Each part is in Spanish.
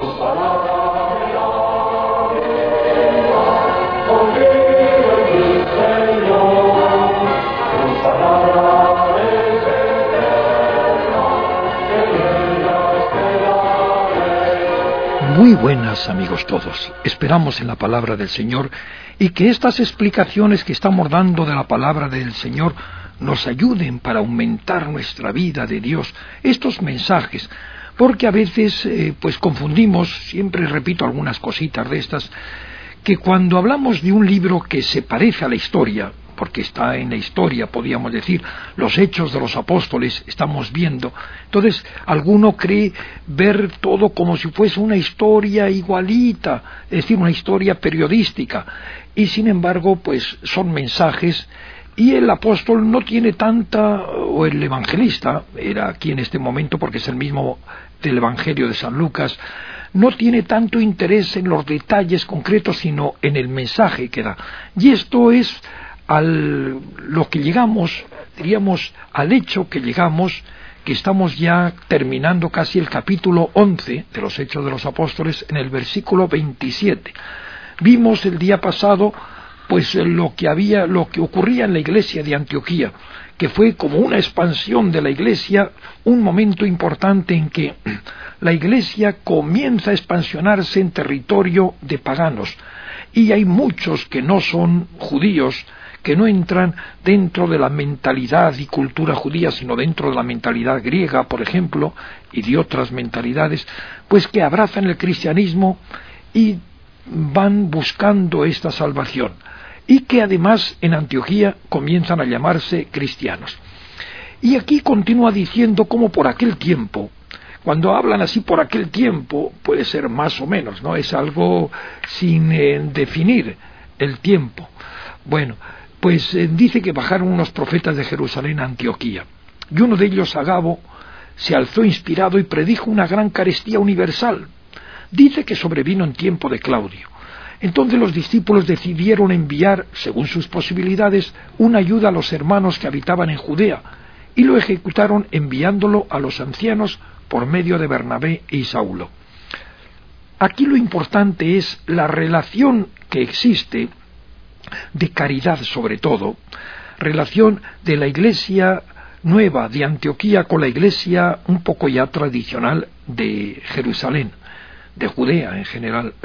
Muy buenas, amigos todos. Esperamos en la palabra del Señor y que estas explicaciones que estamos dando de la palabra del Señor nos ayuden para aumentar nuestra vida de Dios, estos mensajes, porque a veces pues confundimos, siempre repito algunas cositas de estas, que cuando hablamos de un libro que se parece a la historia, porque está en la historia, podríamos decir, los hechos de los apóstoles, estamos viendo. Entonces, alguno cree ver todo como si fuese una historia igualita, es decir, una historia periodística, y sin embargo, pues son mensajes, y el apóstol no tiene tanta, o el evangelista, era aquí en este momento, porque es el mismo del Evangelio de San Lucas, no tiene tanto interés en los detalles concretos, sino en el mensaje que da. Y esto es lo que llegamos, diríamos, al hecho que llegamos, que estamos ya terminando casi el capítulo 11 de los Hechos de los Apóstoles, en el versículo 27. Vimos el día pasado pues lo que ocurría en la iglesia de Antioquía, que fue como una expansión de la iglesia, un momento importante en que la iglesia comienza a expansionarse en territorio de paganos, y hay muchos que no son judíos, que no entran dentro de la mentalidad y cultura judía, sino dentro de la mentalidad griega, por ejemplo, y de otras mentalidades, pues que abrazan el cristianismo y van buscando esta salvación, y que además en Antioquía comienzan a llamarse cristianos. Y aquí continúa diciendo cómo por aquel tiempo, cuando hablan así por aquel tiempo, puede ser más o menos, ¿no? Es algo sin definir el tiempo. Bueno, pues dice que bajaron unos profetas de Jerusalén a Antioquía, y uno de ellos, Agabo, se alzó inspirado y predijo una gran carestía universal. Dice que sobrevino en tiempo de Claudio. Entonces los discípulos decidieron enviar, según sus posibilidades, una ayuda a los hermanos que habitaban en Judea, y lo ejecutaron enviándolo a los ancianos por medio de Bernabé y Saulo. Aquí lo importante es la relación que existe de caridad, sobre todo, relación de la iglesia nueva de Antioquía con la iglesia un poco ya tradicional de Jerusalén, de Judea en general.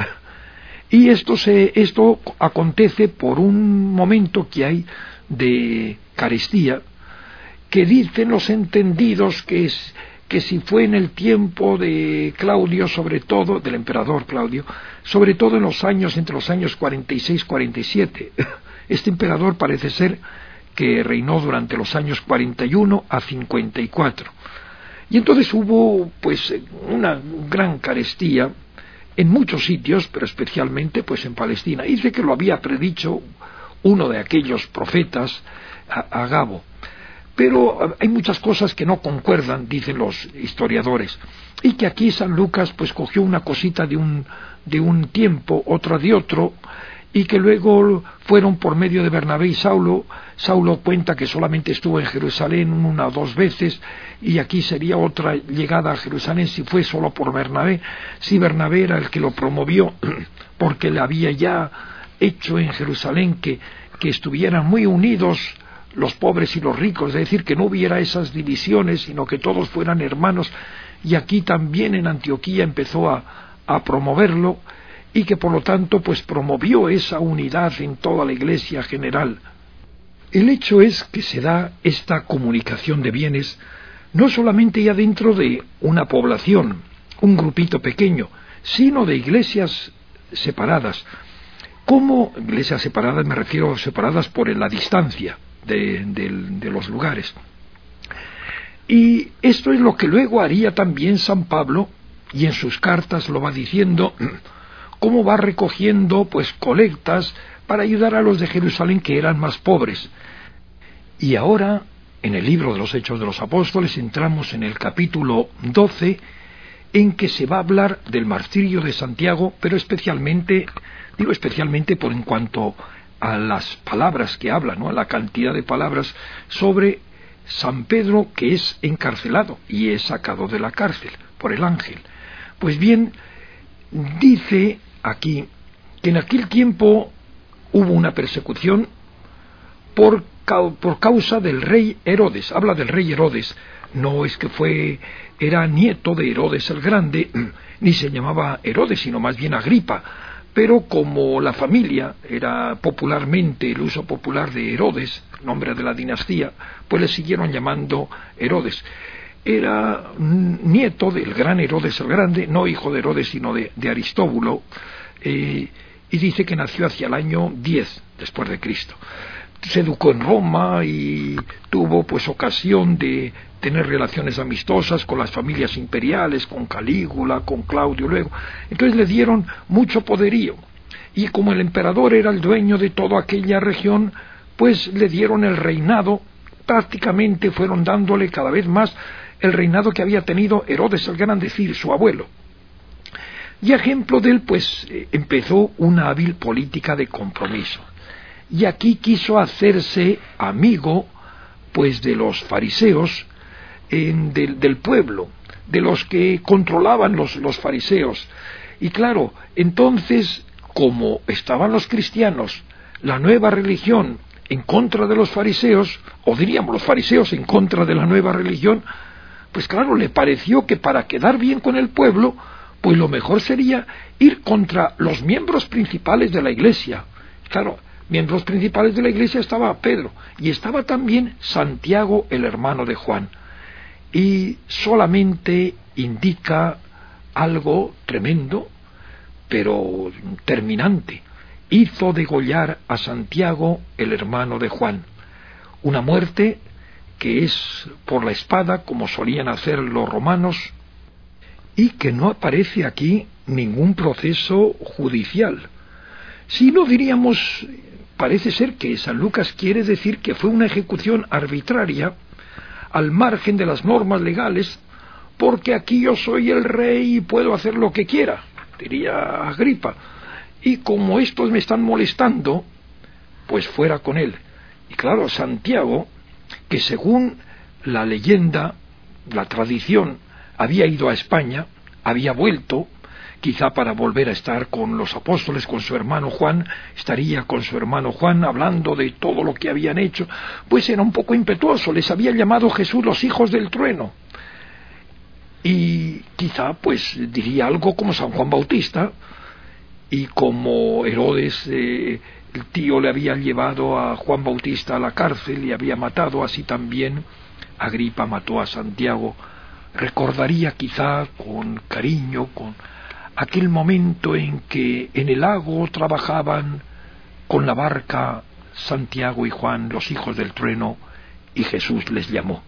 Y esto acontece por un momento que hay de carestía, que dicen los entendidos que si fue en el tiempo de Claudio, sobre todo, del emperador Claudio, sobre todo en los años, entre los años 46 y 47. Este emperador parece ser que reinó durante los años 41 a 54. Y entonces hubo pues una gran carestía en muchos sitios, pero especialmente pues en Palestina. Y dice que lo había predicho uno de aquellos profetas, Agabo. Pero hay muchas cosas que no concuerdan, dicen los historiadores, y que aquí San Lucas pues cogió una cosita de un tiempo, otra de otro, y que luego fueron por medio de Bernabé y Saulo. Saulo cuenta que solamente estuvo en Jerusalén una o dos veces, y aquí sería otra llegada a Jerusalén si fue solo por Bernabé, si Bernabé era el que lo promovió, porque le había ya hecho en Jerusalén que estuvieran muy unidos los pobres y los ricos, es decir, que no hubiera esas divisiones, sino que todos fueran hermanos, y aquí también en Antioquía empezó a promoverlo, y que por lo tanto pues promovió esa unidad en toda la iglesia general. El hecho es que se da esta comunicación de bienes no solamente ya dentro de una población, un grupito pequeño, sino de iglesias separadas. ¿Cómo iglesias separadas? Me refiero a separadas por la distancia de los lugares. Y esto es lo que luego haría también San Pablo, y en sus cartas lo va diciendo, cómo va recogiendo pues colectas para ayudar a los de Jerusalén que eran más pobres. Y ahora, en el libro de los Hechos de los Apóstoles, entramos en el capítulo 12, en que se va a hablar del martirio de Santiago, pero especialmente por en cuanto a las palabras que habla, ¿no?, a la cantidad de palabras sobre San Pedro, que es encarcelado y es sacado de la cárcel por el ángel. Pues bien, Dice aquí que en aquel tiempo hubo una persecución por causa del rey Herodes. Habla del rey Herodes. No es que era nieto de Herodes el Grande, ni se llamaba Herodes, sino más bien Agripa. Pero como la familia era popularmente el uso popular de Herodes, nombre de la dinastía, pues le siguieron llamando Herodes. Era nieto del gran Herodes el Grande, no hijo de Herodes, sino de Aristóbulo, y dice que nació hacia el año 10 después de Cristo. Se educó en Roma y tuvo pues ocasión de tener relaciones amistosas con las familias imperiales, con Calígula, con Claudio luego. Entonces le dieron mucho poderío, y como el emperador era el dueño de toda aquella región, pues le dieron el reinado. Prácticamente fueron dándole cada vez más el reinado que había tenido Herodes el Grande, es decir, su abuelo. Y a ejemplo de él, pues empezó una hábil política de compromiso. Y aquí quiso hacerse amigo, pues, de los fariseos, del pueblo, de los que controlaban los fariseos. Y claro, entonces, como estaban los cristianos, la nueva religión, en contra de los fariseos, o diríamos los fariseos en contra de la nueva religión, pues claro, le pareció que para quedar bien con el pueblo, pues lo mejor sería ir contra los miembros principales de la Iglesia. Claro, miembros principales de la Iglesia estaba Pedro, y estaba también Santiago, el hermano de Juan. Y solamente indica algo tremendo, pero terminante. Hizo degollar a Santiago, el hermano de Juan. Una muerte que es por la espada, como solían hacer los romanos, y que no aparece aquí ningún proceso judicial. Si no, diríamos, parece ser que San Lucas quiere decir que fue una ejecución arbitraria, al margen de las normas legales, porque aquí yo soy el rey y puedo hacer lo que quiera, diría Agripa, y como estos me están molestando, pues fuera con él. Y claro, Santiago, que según la leyenda, la tradición, había ido a España, había vuelto, quizá para volver a estar con los apóstoles, con su hermano Juan, estaría con su hermano Juan hablando de todo lo que habían hecho, pues era un poco impetuoso, les había llamado Jesús los hijos del trueno, y quizá pues diría algo como San Juan Bautista, y como Herodes, el tío, le había llevado a Juan Bautista a la cárcel y había matado, así también Agripa mató a Santiago. Recordaría quizá con cariño, con aquel momento en que en el lago trabajaban con la barca Santiago y Juan, los hijos del trueno, y Jesús les llamó.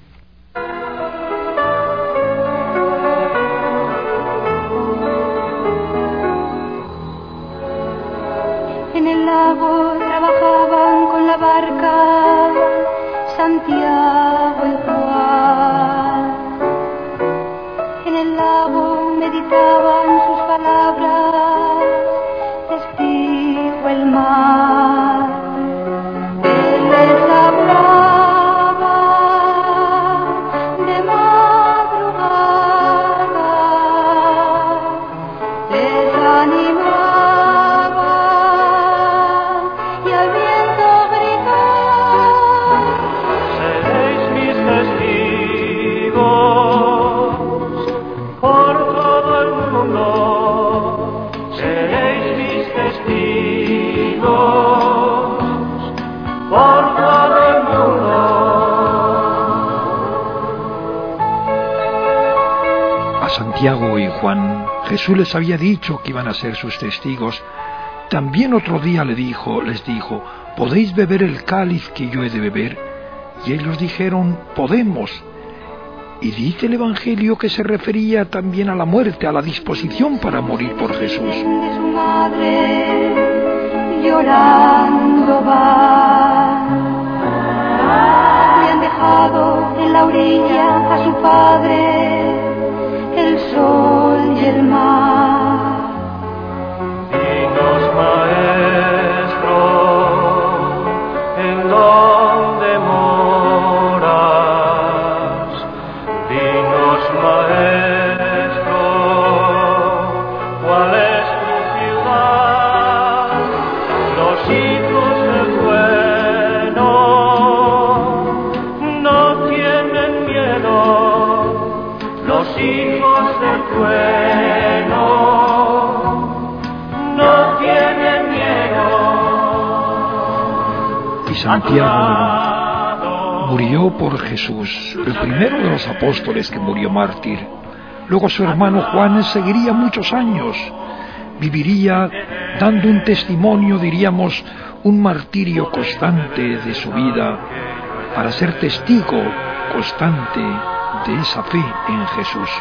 En el lago trabajaban con la barca Santiago y Juan. En el lago meditaban sus palabras, les dijo el mar. Él les hablaba de madrugada, les animaba. Santiago y Juan, Jesús les había dicho que iban a ser sus testigos. También otro día les dijo, ¿podéis beber el cáliz que yo he de beber? Y ellos dijeron, podemos. Y dice el Evangelio que se refería también a la muerte, a la disposición para morir por Jesús. De su madre, llorando va. Le han dejado en la orilla a su padre, el sol y el mar. Dinos, Maestro, ¿en dónde moras? Dinos, Maestro, ¿cuál es Santiago murió por Jesús, el primero de los apóstoles que murió mártir. Luego su hermano Juan seguiría muchos años, viviría dando un testimonio, diríamos, un martirio constante de su vida, para ser testigo constante de esa fe en Jesús.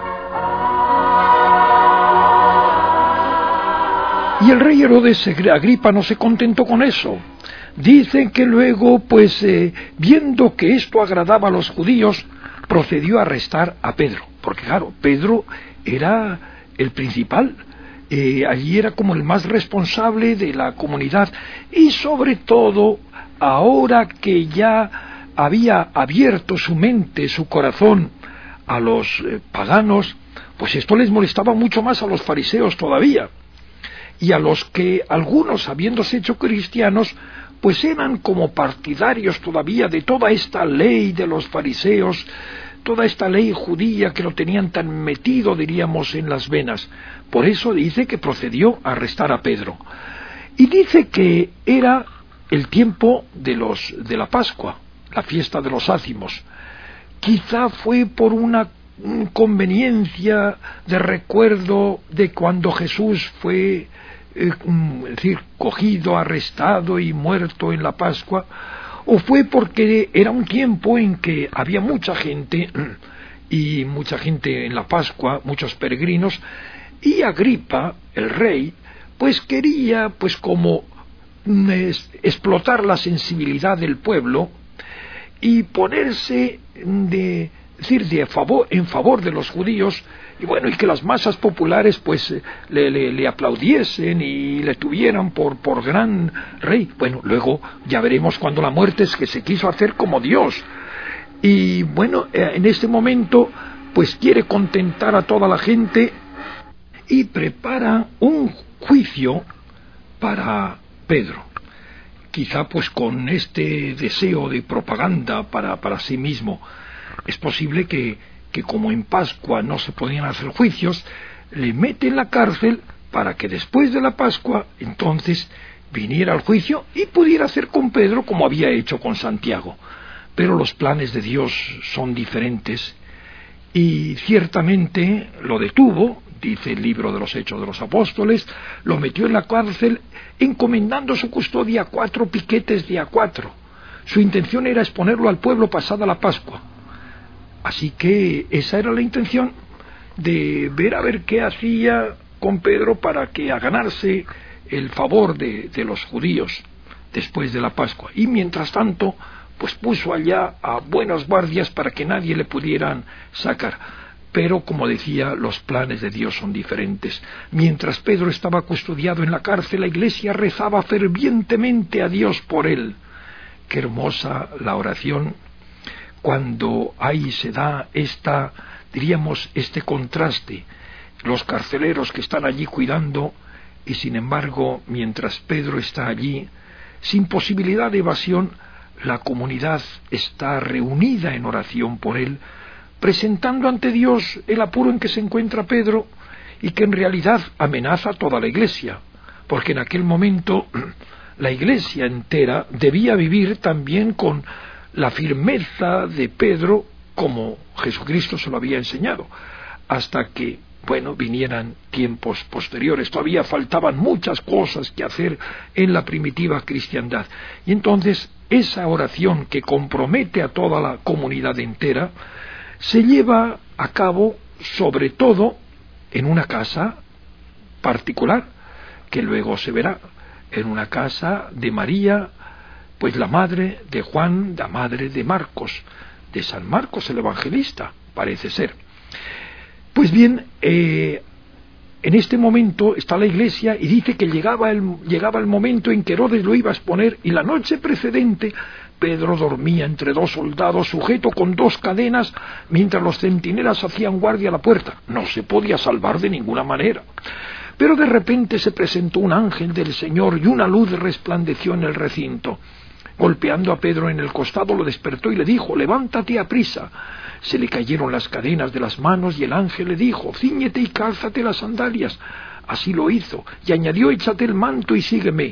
Y el rey Herodes Agripa no se contentó con eso. Dicen que luego, viendo que esto agradaba a los judíos, procedió a arrestar a Pedro, porque claro, Pedro era el principal, allí era como el más responsable de la comunidad, y sobre todo, ahora que ya había abierto su mente, su corazón a los paganos, pues esto les molestaba mucho más a los fariseos todavía, y a los que algunos, habiéndose hecho cristianos, pues eran como partidarios todavía de toda esta ley de los fariseos, toda esta ley judía que lo tenían tan metido, diríamos, en las venas. Por eso dice que procedió a arrestar a Pedro. Y dice que era el tiempo de la Pascua, la fiesta de los ácimos. Quizá fue por una conveniencia de recuerdo de cuando Jesús fue cogido, arrestado y muerto en la Pascua, o fue porque era un tiempo en que había mucha gente, y mucha gente en la Pascua, muchos peregrinos, y Agripa, el rey, pues quería, como explotar la sensibilidad del pueblo y ponerse en favor de los judíos, y que las masas populares le aplaudiesen y le tuvieran por gran rey. Luego ya veremos cuando la muerte es que se quiso hacer como Dios, y en este momento quiere contentar a toda la gente y prepara un juicio para Pedro, quizá con este deseo de propaganda para sí mismo. Es posible que como en Pascua no se podían hacer juicios, le mete en la cárcel para que después de la Pascua entonces viniera al juicio y pudiera hacer con Pedro como había hecho con Santiago. Pero los planes de Dios son diferentes, y ciertamente lo detuvo, dice el libro de los Hechos de los Apóstoles, lo metió en la cárcel encomendando su custodia a 4 piquetes de A4. Su intención era exponerlo al pueblo pasada la Pascua. Así que esa era la intención, de ver a ver qué hacía con Pedro para que a ganarse el favor de los judíos después de la Pascua. Y mientras tanto, puso allá a buenas guardias para que nadie le pudieran sacar. Pero, como decía, los planes de Dios son diferentes. Mientras Pedro estaba custodiado en la cárcel, la iglesia rezaba fervientemente a Dios por él. Qué hermosa la oración cuando ahí se da este contraste, los carceleros que están allí cuidando, y sin embargo, mientras Pedro está allí, sin posibilidad de evasión, la comunidad está reunida en oración por él, presentando ante Dios el apuro en que se encuentra Pedro, y que en realidad amenaza a toda la iglesia, porque en aquel momento la iglesia entera debía vivir también con la firmeza de Pedro, como Jesucristo se lo había enseñado, hasta que, vinieran tiempos posteriores. Todavía faltaban muchas cosas que hacer en la primitiva cristiandad. Y entonces, esa oración que compromete a toda la comunidad entera, se lleva a cabo, sobre todo, en una casa particular, que luego se verá, en una casa de María, la madre de Juan, la madre de Marcos, de San Marcos el Evangelista, parece ser. Pues bien, en este momento está la iglesia, y dice que llegaba el momento en que Herodes lo iba a exponer, y la noche precedente Pedro dormía entre 2 soldados, sujeto con 2 cadenas, mientras los centinelas hacían guardia a la puerta. No se podía salvar de ninguna manera. Pero de repente se presentó un ángel del Señor, y una luz resplandeció en el recinto. Golpeando a Pedro en el costado, lo despertó y le dijo: «Levántate aprisa». Se le cayeron las cadenas de las manos, y el ángel le dijo: «Cíñete y cálzate las sandalias». Así lo hizo, y añadió: «Échate el manto y sígueme».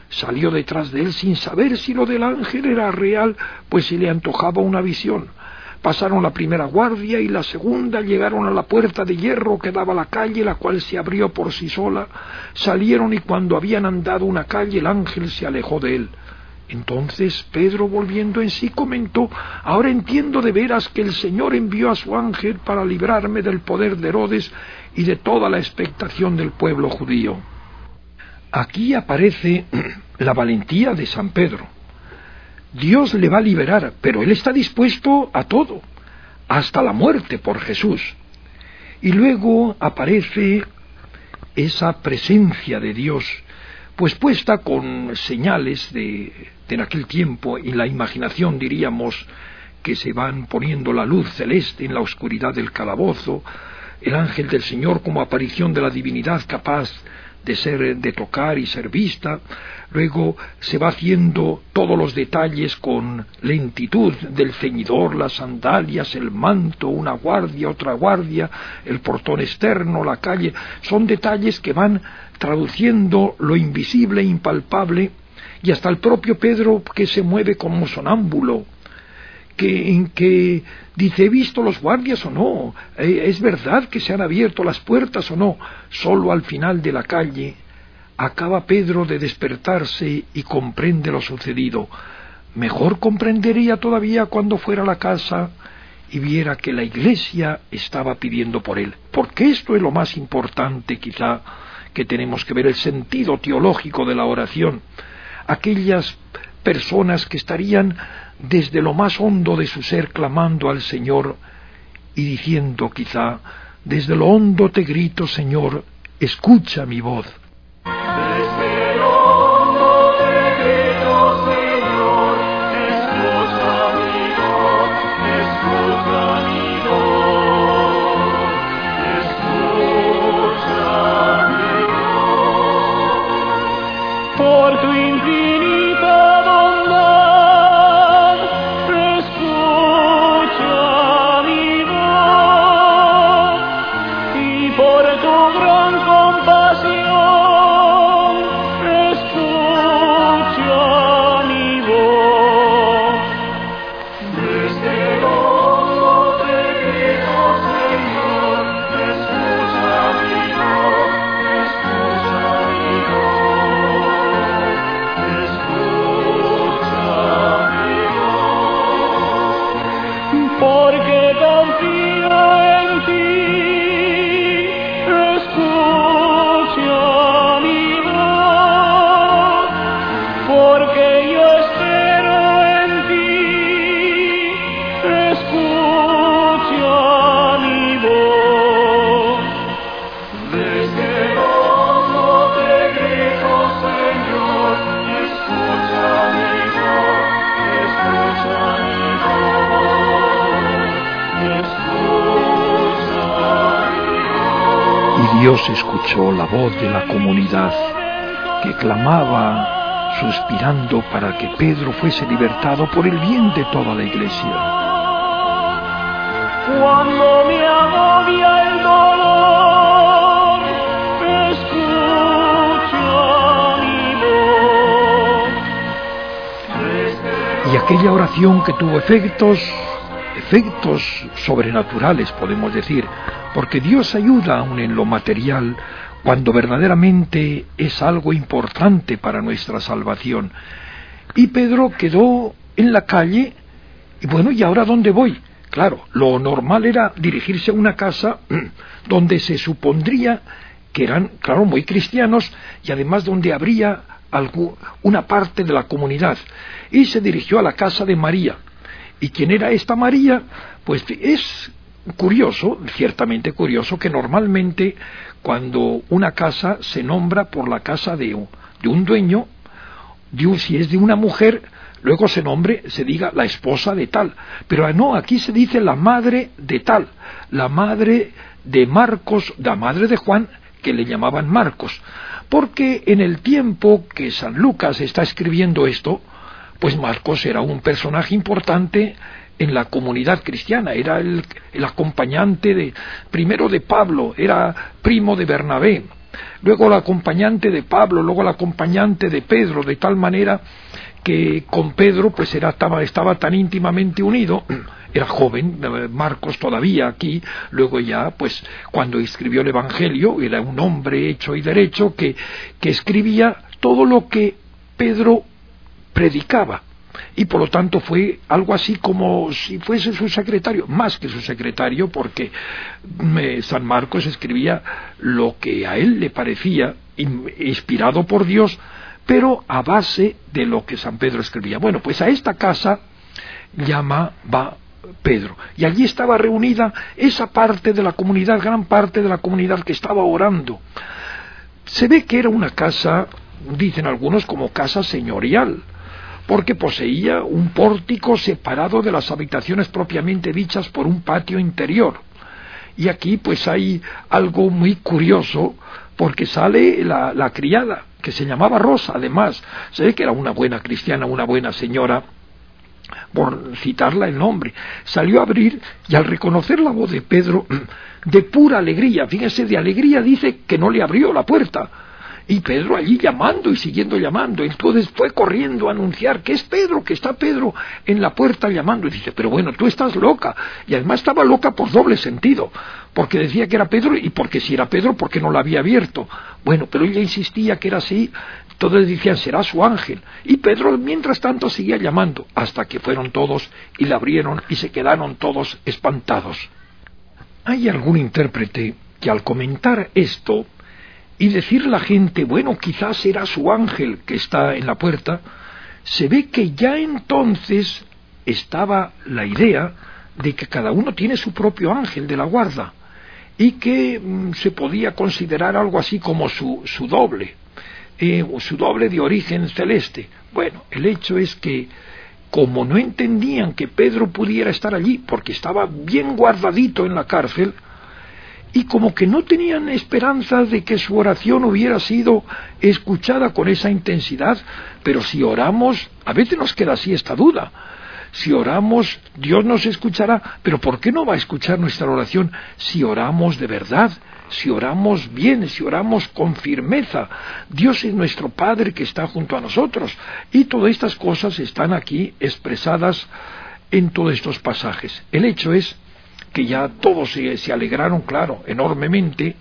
Salió detrás de él sin saber si lo del ángel era real, pues se le antojaba una visión. Pasaron la primera guardia y la segunda, llegaron a la puerta de hierro que daba a la calle, la cual se abrió por sí sola. Salieron y cuando habían andado una calle el ángel se alejó de él. Entonces Pedro, volviendo en sí, comentó: ahora entiendo de veras que el Señor envió a su ángel para librarme del poder de Herodes y de toda la expectación del pueblo judío. Aquí aparece la valentía de San Pedro. Dios le va a liberar, pero él está dispuesto a todo, hasta la muerte por Jesús. Y luego aparece esa presencia de Dios, pues puesta con señales de en aquel tiempo, en la imaginación diríamos, que se van poniendo la luz celeste en la oscuridad del calabozo, el ángel del Señor como aparición de la divinidad capaz de tocar y ser vista. Luego se va haciendo todos los detalles con lentitud del ceñidor, las sandalias, el manto, una guardia, otra guardia, el portón externo, la calle. Son detalles que van traduciendo lo invisible e impalpable, y hasta el propio Pedro, que se mueve como sonámbulo, que dice: ¿he visto los guardias o no? ¿Es verdad que se han abierto las puertas o no? Solo al final de la calle acaba Pedro de despertarse y comprende lo sucedido. Mejor comprendería todavía cuando fuera a la casa y viera que la Iglesia estaba pidiendo por él, porque esto es lo más importante quizá que tenemos que ver, el sentido teológico de la oración. Aquellas personas que estarían desde lo más hondo de su ser clamando al Señor y diciendo quizá: desde lo hondo te grito, Señor, escucha mi voz. Desde lo hondo te grito, Señor, escucha mi voz, escucha mi voz, escucha mi voz. Por tu infinita bondad, escucha mi voz, y por tu gran compasión, escucha mi voz. Desde lo hondo te grito, Señor, escucha mi voz, escucha mi voz, escucha mi voz. Porque confío en ti, escucha mi voz, porque yo espero en ti, escucha mi voz. Desde lo hondo te grito, Señor, escucha mi voz, escucha mi voz, escucha mi voz. Y Dios escuchó la voz de la comunidad que clamaba suspirando para que Pedro fuese libertado por el bien de toda la Iglesia. Cuando me agobia el dolor, escucha mi voz. Y aquella oración que tuvo efectos sobrenaturales, podemos decir, porque Dios ayuda aún en lo material cuando verdaderamente es algo importante para nuestra salvación. Y Pedro quedó en la calle, y bueno, ¿y ahora dónde voy? Claro, lo normal era dirigirse a una casa donde se supondría que eran, claro, muy cristianos, y además donde habría una parte de la comunidad. Y se dirigió a la casa de María. ¿Y quién era esta María? Pues es curioso, ciertamente curioso, que normalmente cuando una casa se nombra por la casa de un dueño, si es de una mujer, luego se diga la esposa de tal. Pero no, aquí se dice la madre de tal, la madre de Marcos, la madre de Juan, que le llamaban Marcos. Porque en el tiempo que San Lucas está escribiendo esto, pues Marcos era un personaje importante en la comunidad cristiana, era el acompañante primero de Pablo, era primo de Bernabé, luego el acompañante de Pablo, luego el acompañante de Pedro, de tal manera que con Pedro pues estaba tan íntimamente unido. Era joven, Marcos todavía aquí, luego ya, pues, cuando escribió el Evangelio, era un hombre hecho y derecho que escribía todo lo que Pedro predicaba. Y por lo tanto fue algo así como si fuese su secretario, más que su secretario, porque San Marcos escribía lo que a él le parecía, inspirado por Dios, pero a base de lo que San Pedro escribía. Bueno, pues a esta casa va Pedro, y allí estaba reunida esa parte de la comunidad, gran parte de la comunidad que estaba orando. Se ve que era una casa, dicen algunos, como casa señorial, porque poseía un pórtico separado de las habitaciones propiamente dichas por un patio interior. Y aquí pues hay algo muy curioso, porque sale la criada, que se llamaba Rosa, además. Se ve que era una buena cristiana, una buena señora, por citarla el nombre. Salió a abrir, y al reconocer la voz de Pedro, de pura alegría, fíjense, de alegría dice que no le abrió la puerta. Y Pedro allí llamando y siguiendo llamando. Entonces fue corriendo a anunciar que es Pedro, que está Pedro en la puerta llamando. Y dice, pero bueno, tú estás loca. Y además estaba loca por doble sentido, porque decía que era Pedro, y porque si era Pedro, porque no la había abierto. Bueno, pero ella insistía que era así. Todos decían, será su ángel. Y Pedro, mientras tanto, seguía llamando, hasta que fueron todos y la abrieron, y se quedaron todos espantados. Hay algún intérprete que al comentar esto y decir la gente, bueno, quizás era su ángel que está en la puerta, se ve que ya entonces estaba la idea de que cada uno tiene su propio ángel de la guarda, y que se podía considerar algo así como su doble, su doble de origen celeste. Bueno, el hecho es que, como no entendían que Pedro pudiera estar allí, porque estaba bien guardadito en la cárcel, y como que no tenían esperanza de que su oración hubiera sido escuchada con esa intensidad, pero si oramos, a veces nos queda así esta duda, si oramos, Dios nos escuchará, pero ¿por qué no va a escuchar nuestra oración si oramos de verdad, si oramos bien, si oramos con firmeza? Dios es nuestro Padre que está junto a nosotros, y todas estas cosas están aquí expresadas en todos estos pasajes. El hecho es que ya todos se alegraron, claro, enormemente,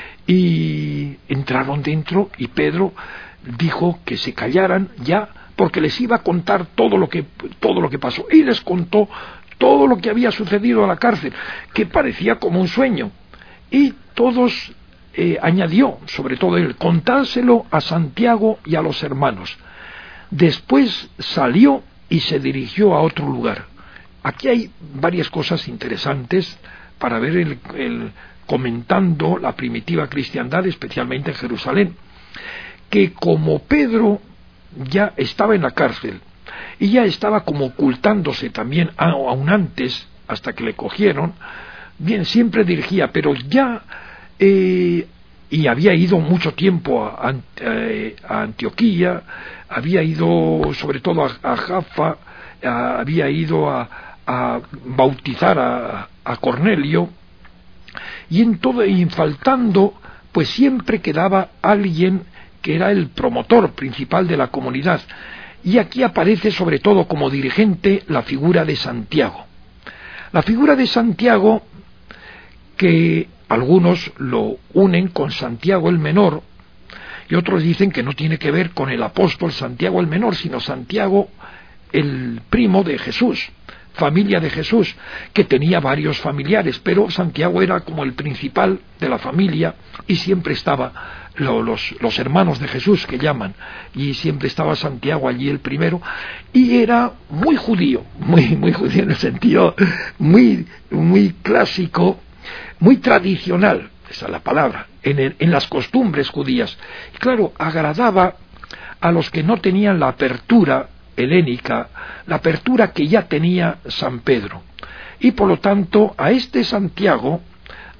y entraron dentro, y Pedro dijo que se callaran ya, porque les iba a contar todo lo que pasó, y les contó todo lo que había sucedido a la cárcel, que parecía como un sueño, y todos añadió, sobre todo él, contárselo a Santiago y a los hermanos. Después salió y se dirigió a otro lugar. Aquí hay varias cosas interesantes para ver comentando la primitiva cristiandad, especialmente en Jerusalén, que como Pedro ya estaba en la cárcel y ya estaba como ocultándose también aún antes, hasta que le cogieron, bien, siempre dirigía, pero ya y había ido mucho tiempo a Antioquía, había ido sobre todo a Jaffa, había ido a bautizar a Cornelio, y en faltando, pues siempre quedaba alguien que era el promotor principal de la comunidad, y aquí aparece sobre todo como dirigente la figura de Santiago. La figura de Santiago, que algunos lo unen con Santiago el Menor, y otros dicen que no tiene que ver con el apóstol Santiago el Menor, sino Santiago el primo de Jesús, familia de Jesús, que tenía varios familiares, pero Santiago era como el principal de la familia, y siempre estaba los hermanos de Jesús, que llaman, y siempre estaba Santiago allí el primero, y era muy judío, muy judío en el sentido muy clásico, muy tradicional, esa es la palabra, en las costumbres judías. Y claro, agradaba a los que no tenían la apertura helénica, la apertura que ya tenía San Pedro, y por lo tanto a este Santiago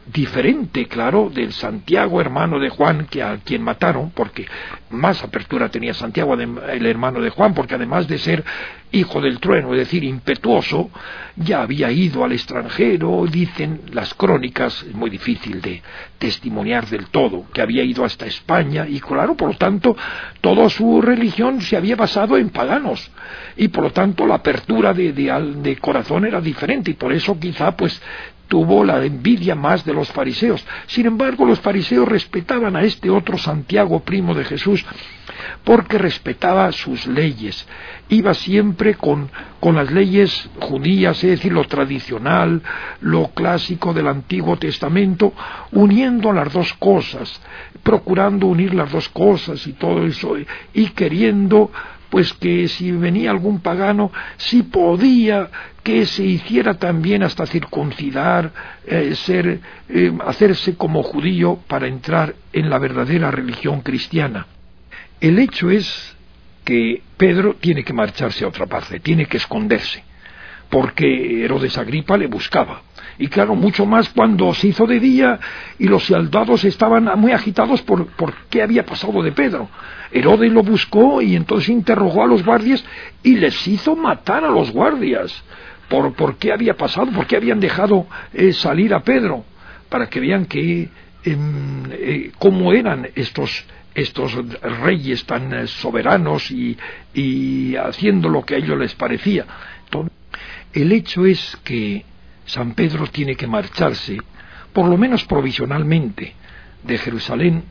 diferente, claro, del Santiago, hermano de Juan, que a quien mataron, porque más apertura tenía Santiago, el hermano de Juan, porque además de ser hijo del trueno, es decir, impetuoso, ya había ido al extranjero, dicen las crónicas, es muy difícil de testimoniar del todo, que había ido hasta España, y claro, por lo tanto, toda su religión se había basado en paganos, y por lo tanto la apertura de corazón era diferente, y por eso quizá pues tuvo la envidia más de los fariseos. Sin embargo, los fariseos respetaban a este otro Santiago, primo de Jesús, porque respetaba sus leyes. Iba siempre con las leyes judías, es decir, lo tradicional, lo clásico del Antiguo Testamento, uniendo las dos cosas, procurando unir las dos cosas y todo eso, y queriendo pues que si venía algún pagano, si podía que se hiciera también hasta circuncidar, hacerse como judío para entrar en la verdadera religión cristiana. El hecho es que Pedro tiene que marcharse a otra parte, tiene que esconderse, porque Herodes Agripa le buscaba. Y claro, mucho más cuando se hizo de día y los soldados estaban muy agitados por qué había pasado de Pedro. Herodes lo buscó y entonces interrogó a los guardias y les hizo matar a los guardias por qué había pasado, por qué habían dejado salir a Pedro, para que vean que cómo eran estos reyes tan soberanos y haciendo lo que a ellos les parecía. Entonces, el hecho es que San Pedro tiene que marcharse, por lo menos provisionalmente, de Jerusalén,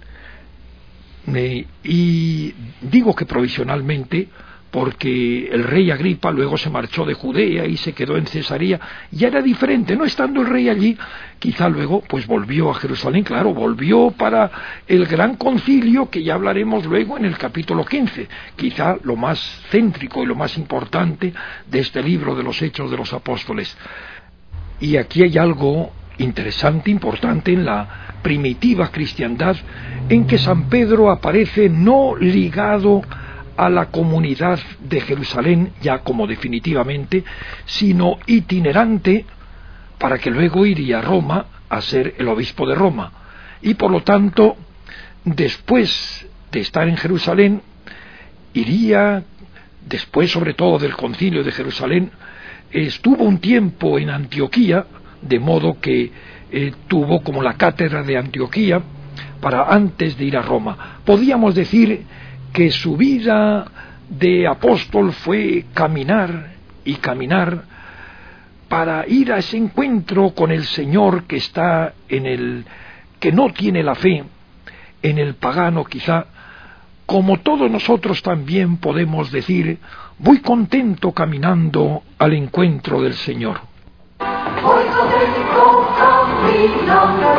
y digo que provisionalmente porque el rey Agripa luego se marchó de Judea y se quedó en Cesarea, ya era diferente, no estando el rey allí, quizá luego pues volvió a Jerusalén, claro, volvió para el gran concilio que ya hablaremos luego en el capítulo 15, quizá lo más céntrico y lo más importante de este libro de los Hechos de los Apóstoles. Y aquí hay algo interesante, importante en la primitiva cristiandad, en que San Pedro aparece no ligado a la comunidad de Jerusalén, ya como definitivamente, sino itinerante, para que luego iría a Roma a ser el obispo de Roma. Y por lo tanto, después de estar en Jerusalén, iría, después sobre todo del concilio de Jerusalén, estuvo un tiempo en Antioquía, de modo que tuvo como la cátedra de Antioquía para antes de ir a Roma. Podíamos decir que su vida de apóstol fue caminar y caminar para ir a ese encuentro con el Señor que está que no tiene la fe, en el pagano quizá, como todos nosotros también podemos decir, muy contento caminando al encuentro del Señor. Muy contento caminando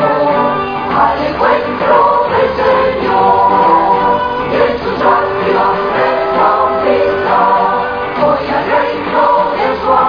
al encuentro del Señor, y en sus gracias de vida voy al reino de su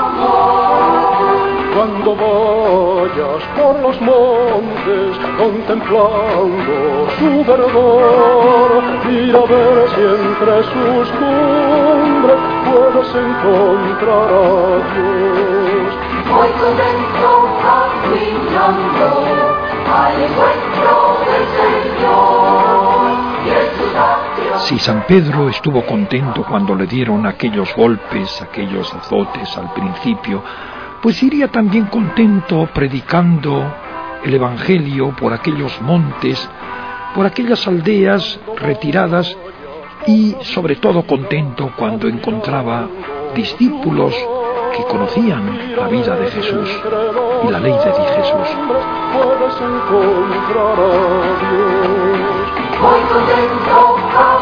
amor. Cuando vayas por los montes contemplando su verdor, mira a ver si entre sus cumbres puedes encontrar a Dios. Muy contento caminando al encuentro del Señor, y en sus gracias. Si San Pedro estuvo contento cuando le dieron aquellos golpes, aquellos azotes al principio, pues iría también contento predicando el Evangelio por aquellos montes, por aquellas aldeas retiradas, y sobre todo contento cuando encontraba discípulos que conocían la vida de Jesús y la ley de Jesús. Puedes encontrar a Dios. Muy contento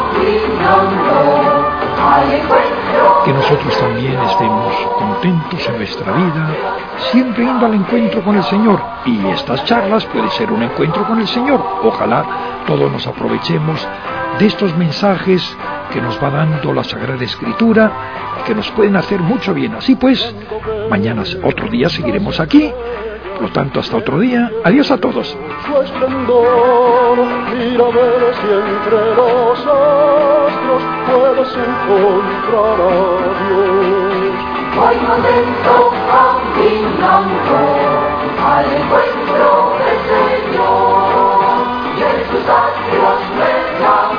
caminando al encuentro. Que nosotros también estemos contentos en nuestra vida, siempre yendo al encuentro con el Señor. Y estas charlas pueden ser un encuentro con el Señor. Ojalá todos nos aprovechemos de estos mensajes que nos va dando la Sagrada Escritura, que nos pueden hacer mucho bien. Así pues, mañana, otro día, seguiremos aquí. Por lo tanto, hasta otro día. Adiós a todos. Su esplendor, mira a ver si entre los astros puedes encontrar a Dios. Muy contento caminando al encuentro del Señor. tus astros me